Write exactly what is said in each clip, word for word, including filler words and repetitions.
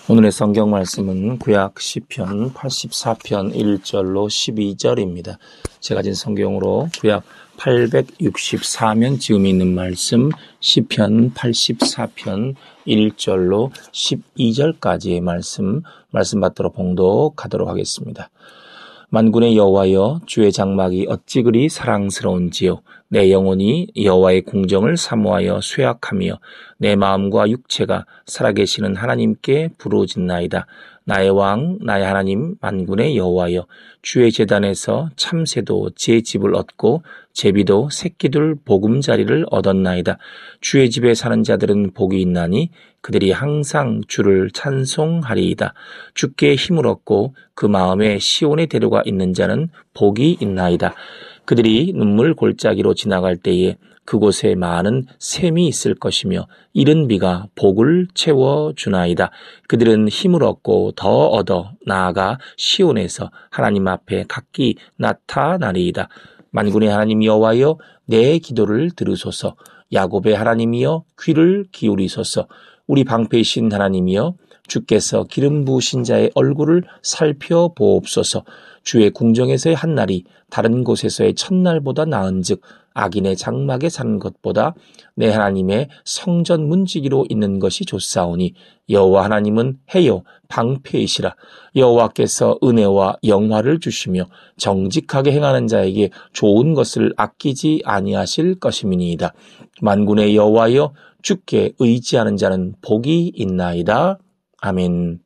오늘의 성경 말씀은 구약 시편 팔십사 편 일 절로 십이 절입니다. 제가 가진 성경으로 구약 팔백육십사 면 지음이 있는 말씀 시편 팔십사 편 일 절로 십이 절까지의 말씀 말씀 받도록 봉독하도록 하겠습니다. 만군의 여호와여, 주의 장막이 어찌 그리 사랑스러운지요. 내 영혼이 여호와의 공정을 사모하여 쇠약하며 내 마음과 육체가 살아계시는 하나님께 부르짖나이다. 나의 왕, 나의 하나님, 만군의 여호와여, 주의 제단에서 참새도 제 집을 얻고 제비도 새끼들 보금자리를 얻었나이다. 주의 집에 사는 자들은 복이 있나니 그들이 항상 주를 찬송하리이다. 주께 힘을 얻고 그 마음에 시온의 대로가 있는 자는 복이 있나이다. 그들이 눈물 골짜기로 지나갈 때에 그곳에 많은 샘이 있을 것이며 이른 비가 복을 채워주나이다. 그들은 힘을 얻고 더 얻어 나아가 시온에서 하나님 앞에 각기 나타나리이다. 만군의 하나님 여호와여, 내 기도를 들으소서. 야곱의 하나님이여, 귀를 기울이소서. 우리 방패이신 하나님이여, 주께서 기름 부으신 자의 얼굴을 살펴보옵소서. 주의 궁정에서의 한 날이 다른 곳에서의 첫날보다 나은즉 악인의 장막에 사는 것보다 내 하나님의 성전 문지기로 있는 것이 좋사오니 여호와 하나님은 해요 방패이시라. 여호와께서 은혜와 영화를 주시며 정직하게 행하는 자에게 좋은 것을 아끼지 아니하실 것임이니이다. 만군의 여호와여, 주께 의지하는 자는 복이 있나이다. 아멘.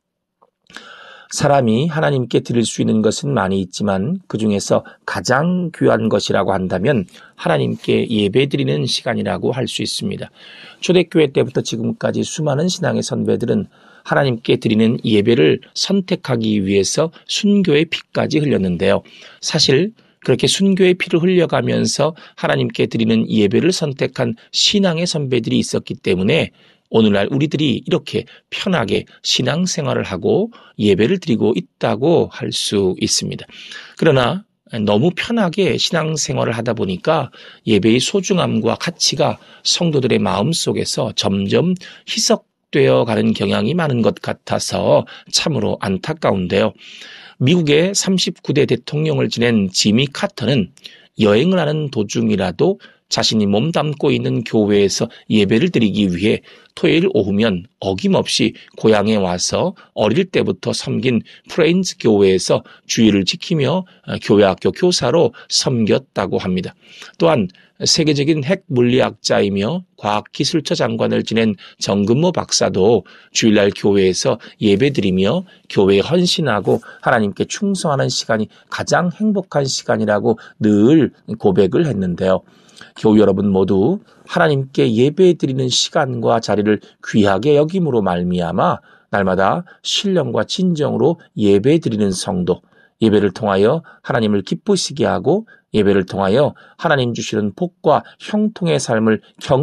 사람이 하나님께 드릴 수 있는 것은 많이 있지만 그 중에서 가장 귀한 것이라고 한다면 하나님께 예배드리는 시간이라고 할 수 있습니다. 초대교회 때부터 지금까지 수많은 신앙의 선배들은 하나님께 드리는 예배를 선택하기 위해서 순교의 피까지 흘렸는데요. 사실 그렇게 순교의 피를 흘려가면서 하나님께 드리는 예배를 선택한 신앙의 선배들이 있었기 때문에 오늘날 우리들이 이렇게 편하게 신앙생활을 하고 예배를 드리고 있다고 할 수 있습니다. 그러나 너무 편하게 신앙생활을 하다 보니까 예배의 소중함과 가치가 성도들의 마음속에서 점점 희석되어 가는 경향이 많은 것 같아서 참으로 안타까운데요. 미국의 삼십구 대 대통령을 지낸 지미 카터는 여행을 하는 도중이라도 자신이 몸담고 있는 교회에서 예배를 드리기 위해 토요일 오후면 어김없이 고향에 와서 어릴 때부터 섬긴 프레인즈 교회에서 주일을 지키며 교회학교 교사로 섬겼다고 합니다. 또한 세계적인 핵 물리학자이며 과학기술처 장관을 지낸 정근모 박사도 주일날 교회에서 예배드리며 교회에 헌신하고 하나님께 충성하는 시간이 가장 행복한 시간이라고 늘 고백을 했는데요. 교우 여러분 모두 하나님께 예배드리는 시간과 자리를 귀하게 여김으로 말미암아 날마다 신령과 진정으로 예배드리는 성도, 예배를 통하여 하나님을 기쁘시게 하고 예배를 통하여 하나님 주시는 복과 형통의 삶을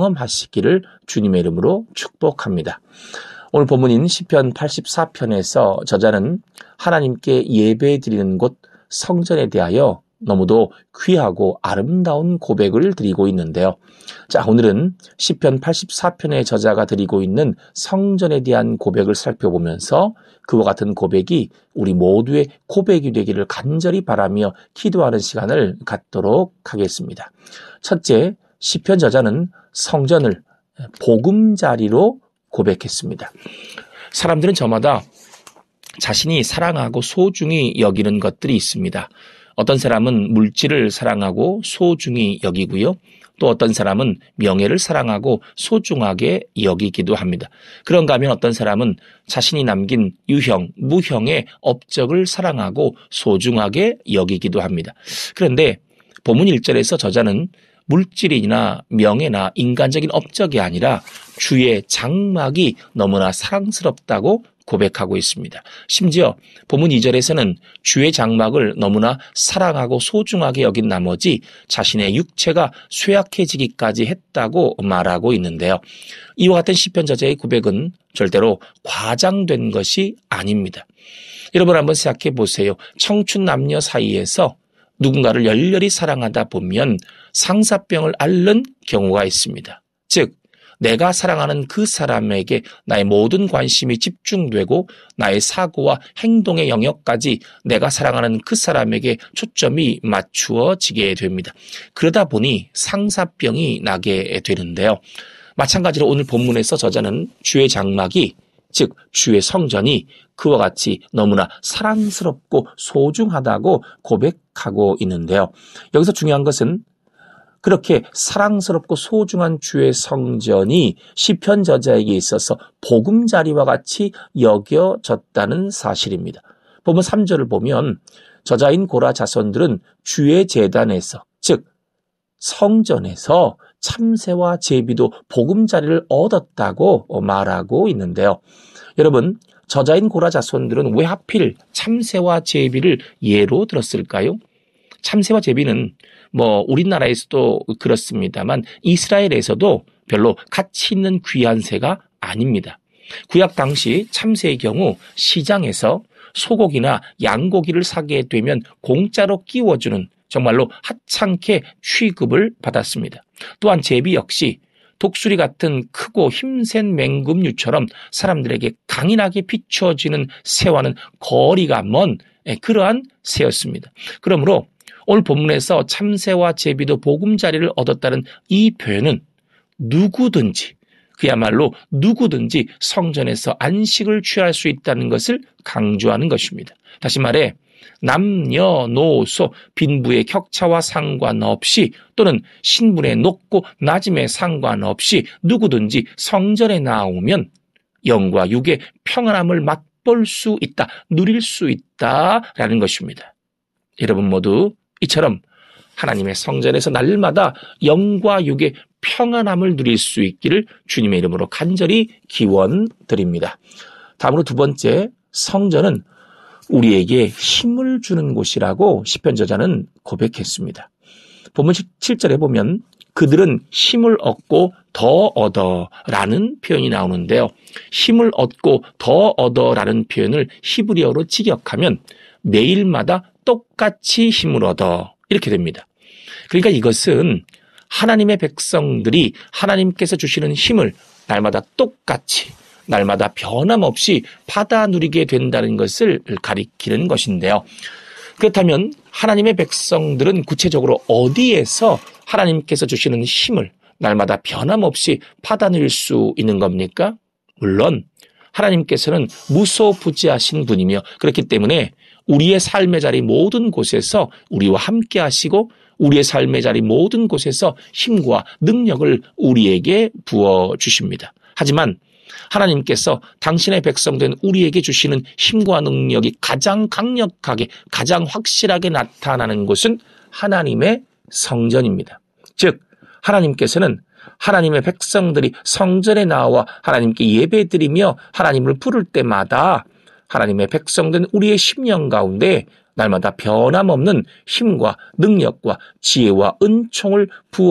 경험하시기를 주님의 이름으로 축복합니다. 오늘 본문인 시편 팔십사 편에서 저자는 하나님께 예배드리는 곳 성전에 대하여 너무도 귀하고 아름다운 고백을 드리고 있는데요. 자, 오늘은 시편 팔십사 편의 저자가 드리고 있는 성전에 대한 고백을 살펴보면서 그와 같은 고백이 우리 모두의 고백이 되기를 간절히 바라며 기도하는 시간을 갖도록 하겠습니다. 첫째, 시편 저자는 성전을 보금자리로 고백했습니다. 사람들은 저마다 자신이 사랑하고 소중히 여기는 것들이 있습니다. 어떤 사람은 물질을 사랑하고 소중히 여기고요. 또 어떤 사람은 명예를 사랑하고 소중하게 여기기도 합니다. 그런가 하면 어떤 사람은 자신이 남긴 유형, 무형의 업적을 사랑하고 소중하게 여기기도 합니다. 그런데 본문 일 절에서 저자는 물질이나 명예나 인간적인 업적이 아니라 주의 장막이 너무나 사랑스럽다고 고백하고 있습니다. 심지어 본문 이 절에서는 주의 장막을 너무나 사랑하고 소중하게 여긴 나머지 자신의 육체가 쇠약해지기까지 했다고 말하고 있는데요. 이와 같은 시편 저자의 고백은 절대로 과장된 것이 아닙니다. 여러분 한번 생각해 보세요. 청춘 남녀 사이에서 누군가를 열렬히 사랑하다 보면 상사병을 앓는 경우가 있습니다. 즉 내가 사랑하는 그 사람에게 나의 모든 관심이 집중되고 나의 사고와 행동의 영역까지 내가 사랑하는 그 사람에게 초점이 맞추어지게 됩니다. 그러다 보니 상사병이 나게 되는데요. 마찬가지로 오늘 본문에서 저자는 주의 장막이, 즉 주의 성전이 그와 같이 너무나 사랑스럽고 소중하다고 고백하고 있는데요. 여기서 중요한 것은 그렇게 사랑스럽고 소중한 주의 성전이 시편 저자에게 있어서 보금자리와 같이 여겨졌다는 사실입니다. 본문 삼 절을 보면 저자인 고라 자손들은 주의 제단에서, 즉 성전에서 참새와 제비도 보금자리를 얻었다고 말하고 있는데요. 여러분, 저자인 고라 자손들은 왜 하필 참새와 제비를 예로 들었을까요? 참새와 제비는 뭐 우리나라에서도 그렇습니다만 이스라엘에서도 별로 가치 있는 귀한 새가 아닙니다. 구약 당시 참새의 경우 시장에서 소고기나 양고기를 사게 되면 공짜로 끼워주는 정말로 하찮게 취급을 받았습니다. 또한 제비 역시 독수리 같은 크고 힘센 맹금류처럼 사람들에게 강인하게 비춰지는 새와는 거리가 먼 그러한 새였습니다. 그러므로 오늘 본문에서 참새와 제비도 보금자리를 얻었다는 이 표현은 누구든지, 그야말로 누구든지 성전에서 안식을 취할 수 있다는 것을 강조하는 것입니다. 다시 말해 남녀노소 빈부의 격차와 상관없이 또는 신분의 높고 낮음에 상관없이 누구든지 성전에 나오면 영과 육의 평안함을 맛볼 수 있다, 누릴 수 있다라는 것입니다. 여러분 모두 이처럼 하나님의 성전에서 날마다 영과 육의 평안함을 누릴 수 있기를 주님의 이름으로 간절히 기원드립니다. 다음으로 두 번째, 성전은 우리에게 힘을 주는 곳이라고 시편 저자는 고백했습니다. 본문 칠 절에 보면 그들은 힘을 얻고 더 얻어라는 표현이 나오는데요. 힘을 얻고 더 얻어라는 표현을 히브리어로 직역하면 매일마다 똑같이 힘을 얻어 이렇게 됩니다. 그러니까 이것은 하나님의 백성들이 하나님께서 주시는 힘을 날마다 똑같이 날마다 변함없이 받아 누리게 된다는 것을 가리키는 것인데요. 그렇다면 하나님의 백성들은 구체적으로 어디에서 하나님께서 주시는 힘을 날마다 변함없이 받아 누릴 수 있는 겁니까? 물론 하나님께서는 무소부지하신 분이며 그렇기 때문에 우리의 삶의 자리 모든 곳에서 우리와 함께 하시고 우리의 삶의 자리 모든 곳에서 힘과 능력을 우리에게 부어주십니다. 하지만 하나님께서 당신의 백성된 우리에게 주시는 힘과 능력이 가장 강력하게, 가장 확실하게 나타나는 곳은 하나님의 성전입니다. 즉, 하나님께서는 하나님의 백성들이 성전에 나와 하나님께 예배드리며 하나님을 부를 때마다 하나님의 백성된 우리의 심령 가운데 날마다 변함없는 힘과 능력과 지혜와 은총을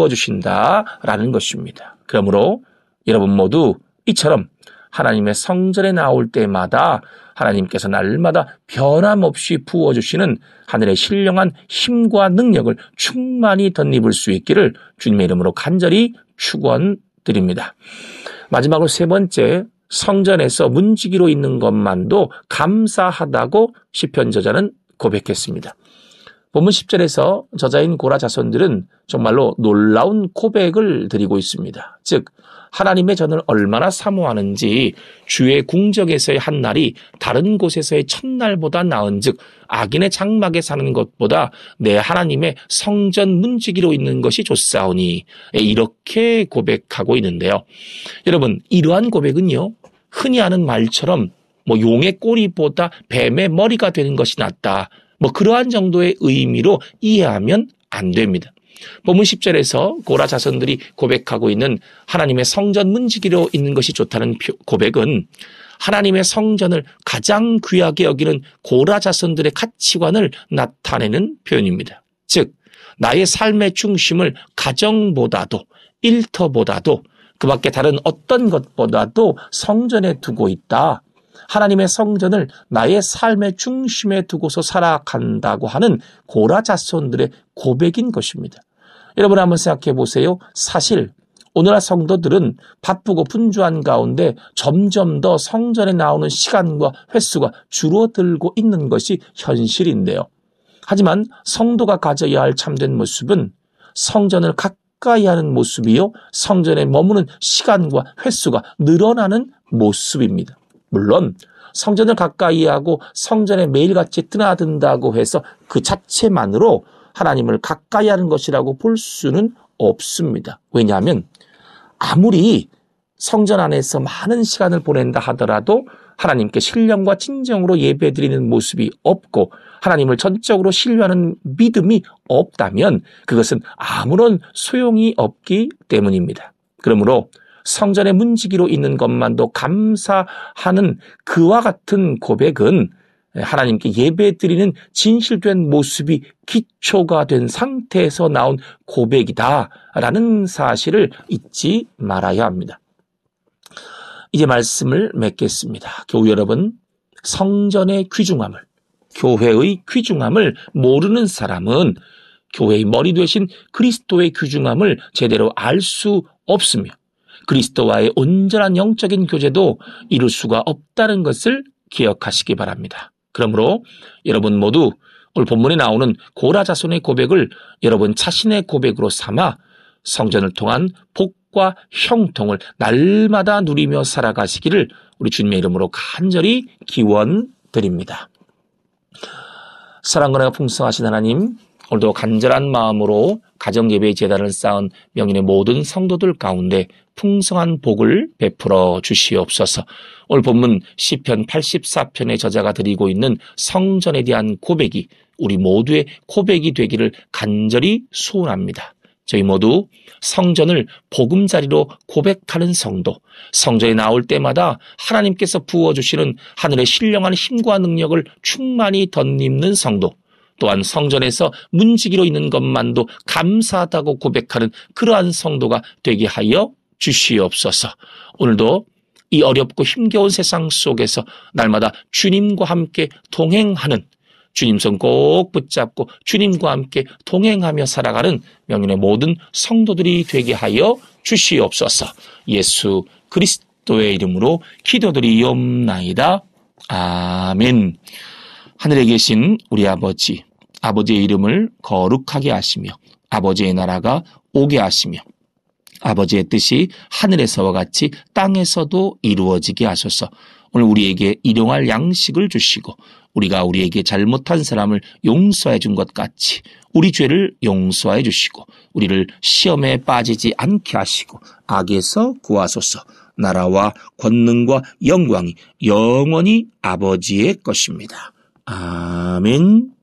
부어주신다라는 것입니다. 그러므로 여러분 모두 이처럼 하나님의 성전에 나올 때마다 하나님께서 날마다 변함없이 부어주시는 하늘의 신령한 힘과 능력을 충만히 덧입을 수 있기를 주님의 이름으로 간절히 축원드립니다. 마지막으로 세 번째, 성전에서 문지기로 있는 것만도 감사하다고 시편 저자는 고백했습니다. 본문 십 절에서 저자인 고라 자손들은 정말로 놀라운 고백을 드리고 있습니다. 즉 하나님의 전을 얼마나 사모하는지 주의 궁정에서의 한 날이 다른 곳에서의 첫날보다 나은즉 악인의 장막에 사는 것보다 내 하나님의 성전 문지기로 있는 것이 좋사오니 이렇게 고백하고 있는데요. 여러분, 이러한 고백은요, 흔히 하는 말처럼 뭐 용의 꼬리보다 뱀의 머리가 되는 것이 낫다, 뭐 그러한 정도의 의미로 이해하면 안 됩니다. 본문 십 절에서 고라 자손들이 고백하고 있는 하나님의 성전 문지기로 있는 것이 좋다는 고백은 하나님의 성전을 가장 귀하게 여기는 고라 자손들의 가치관을 나타내는 표현입니다. 즉 나의 삶의 중심을 가정보다도 일터보다도 그 밖에 다른 어떤 것보다도 성전에 두고 있다. 하나님의 성전을 나의 삶의 중심에 두고서 살아간다고 하는 고라 자손들의 고백인 것입니다. 여러분 한번 생각해 보세요. 사실 오늘날 성도들은 바쁘고 분주한 가운데 점점 더 성전에 나오는 시간과 횟수가 줄어들고 있는 것이 현실인데요. 하지만 성도가 가져야 할 참된 모습은 성전을 가까이 하는 모습이요, 성전에 머무는 시간과 횟수가 늘어나는 모습입니다. 물론 성전을 가까이 하고 성전에 매일같이 드나든다고 해서 그 자체만으로 하나님을 가까이 하는 것이라고 볼 수는 없습니다. 왜냐하면 아무리 성전 안에서 많은 시간을 보낸다 하더라도 하나님께 신령과 진정으로 예배드리는 모습이 없고 하나님을 전적으로 신뢰하는 믿음이 없다면 그것은 아무런 소용이 없기 때문입니다. 그러므로 성전의 문지기로 있는 것만도 감사하는 그와 같은 고백은 하나님께 예배드리는 진실된 모습이 기초가 된 상태에서 나온 고백이다라는 사실을 잊지 말아야 합니다. 이제 말씀을 맺겠습니다. 교우 여러분, 성전의 귀중함을, 교회의 귀중함을 모르는 사람은 교회의 머리 되신 그리스도의 귀중함을 제대로 알 수 없으며 그리스도와의 온전한 영적인 교제도 이룰 수가 없다는 것을 기억하시기 바랍니다. 그러므로 여러분 모두 오늘 본문에 나오는 고라 자손의 고백을 여러분 자신의 고백으로 삼아 성전을 통한 복과 형통을 날마다 누리며 살아가시기를 우리 주님의 이름으로 간절히 기원드립니다. 사랑과 풍성하신 하나님, 오늘도 간절한 마음으로 가정예배의 제단을 쌓은 명인의 모든 성도들 가운데 풍성한 복을 베풀어 주시옵소서. 오늘 본문 시편 팔십사 편의 저자가 드리고 있는 성전에 대한 고백이 우리 모두의 고백이 되기를 간절히 소원합니다. 저희 모두 성전을 보금자리로 고백하는 성도, 성전에 나올 때마다 하나님께서 부어주시는 하늘의 신령한 힘과 능력을 충만히 덧입는 성도, 또한 성전에서 문지기로 있는 것만도 감사하다고 고백하는 그러한 성도가 되게 하여 주시옵소서. 오늘도 이 어렵고 힘겨운 세상 속에서 날마다 주님과 함께 동행하는, 주님 손 꼭 붙잡고 주님과 함께 동행하며 살아가는 명인의 모든 성도들이 되게 하여 주시옵소서. 예수 그리스도의 이름으로 기도드리옵나이다. 아멘. 하늘에 계신 우리 아버지, 아버지의 이름을 거룩하게 하시며 아버지의 나라가 오게 하시며 아버지의 뜻이 하늘에서와 같이 땅에서도 이루어지게 하소서. 오늘 우리에게 일용할 양식을 주시고 우리가 우리에게 잘못한 사람을 용서해 준 것 같이 우리 죄를 용서해 주시고 우리를 시험에 빠지지 않게 하시고 악에서 구하소서. 나라와 권능과 영광이 영원히 아버지의 것입니다. 아멘.